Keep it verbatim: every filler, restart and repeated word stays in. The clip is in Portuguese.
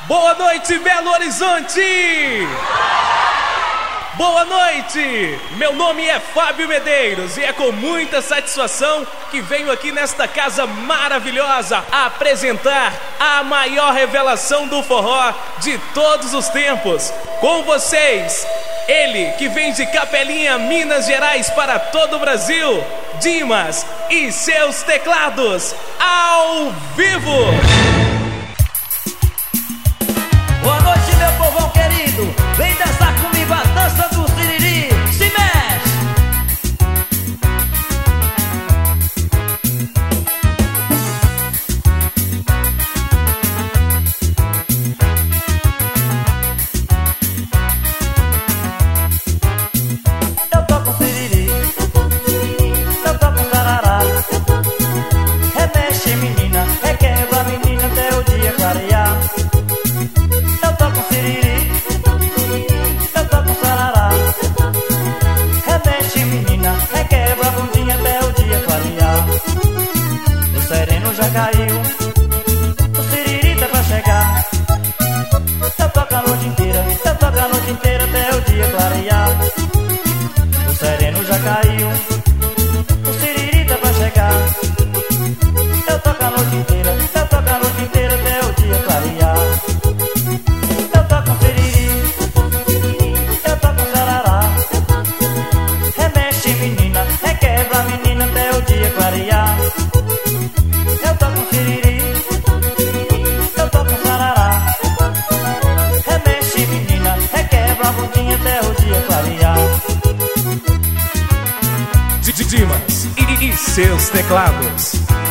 Boa noite, Belo Horizonte! Boa noite! Meu nome é Fábio Medeiros e é com muita satisfação que venho aqui nesta casa maravilhosa apresentar a maior revelação do forró de todos os tempos. Com vocês, ele que vem de Capelinha, Minas Gerais para todo o Brasil, Dimas e seus teclados ao vivo! Boa noite, meu povão querido, vem dançar comigo a dança do siriri, se mexe! Eu toco siriri, eu toco sarará, remexe menina, requebra menina até o dia clarear. Eu toco siriri, eu toco sarará, remexe menina, requebra a bundinha até o dia clarear. O sereno já caiu, o siriri tá pra chegar. Eu toco a noite inteira, eu toco a noite inteira até o dia clarear. O sereno já caiu, o siriri tá pra chegar. Eu toco a noite inteira, eu toco a noite inteira até o dia clarear. Eu toco siriri, eu toco sarará, remexe menina, requebra menina até o dia clarear. Eu toco siriri, eu toco sarará, remexe menina, requebra a bundinha até o dia clarear. Dimas e seus teclados.